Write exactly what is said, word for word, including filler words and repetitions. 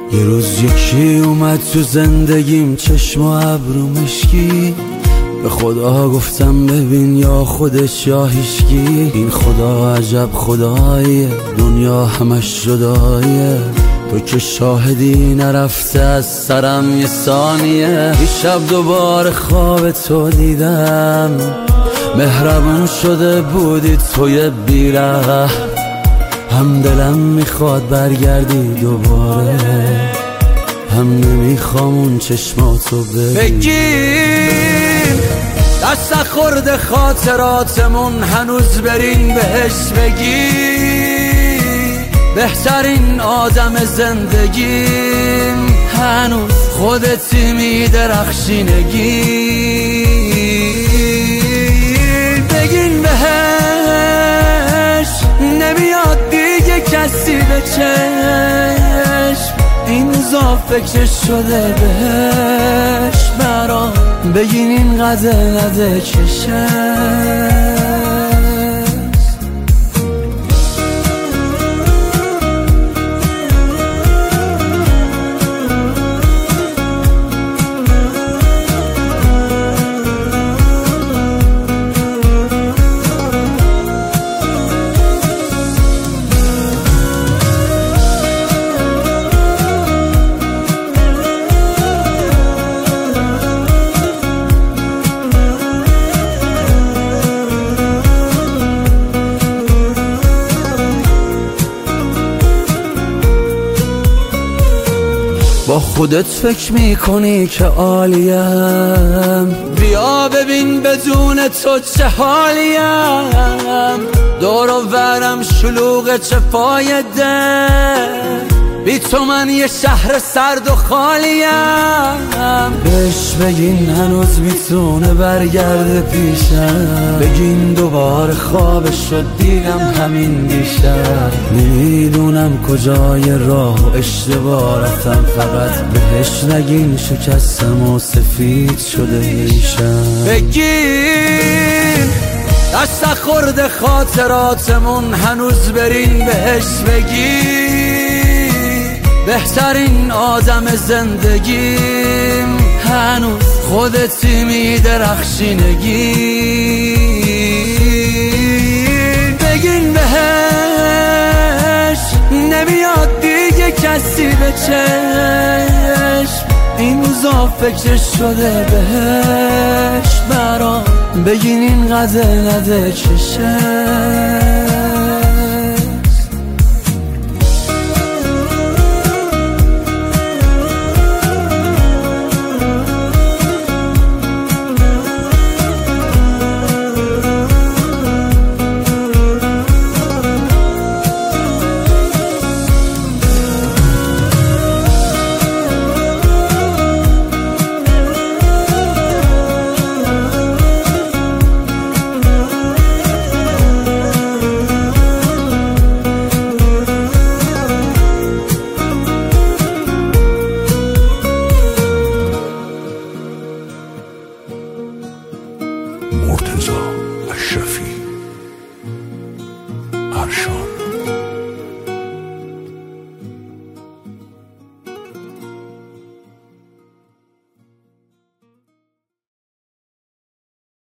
یه روز یکی اومد تو زندگیم، چشم و ابرو مشکی. به خدا گفتم ببین یا خودش یا هیچکی. این خدا عجب خداییه، دنیا همش جداییه. تو که شاهدی نرفته از سرم یه ثانیه. این شب دوباره خواب تو دیدم، مهربون شده بودی توی بیره. هم دلم میخواد برگردی دوباره، هم نمیخوام اون چشماتو ببینم. بگیم دست خورده خاطراتمون، هنوز بریم بهش بگی بهترین آدم زندگیم. هنوز خودتی میدرخشینگی. بگین بهش نمیاد دیگه کسی به چشم. این روزا فکرش شده بهش برام. بگین این قدر نده چشم. با خودت فکر میکنی که عالیم، بیا ببین بدون تو چه حالیم. دور و برم شلوغ چه فایده، بی تو من یه شهر سرد و خالیم. بهش بگین هنوز میتونه برگرده پیشم. بگین دوباره خوابش شد دیدم همین دیشب. نمیدونم کجای راه و اشتباه رفتم، فقط بهش نگین شکستم و سفید شده ریشم. بگین دست خورده خاطراتمون، هنوز برین بهش بگی بهترین آدم زندگیم. هنوز خودتی میدرخشینگی. بگین بهش نمیاد دیگه کسی به چشم. این روزا فکرش شده بهش برام. بگین این قدر نده چشم.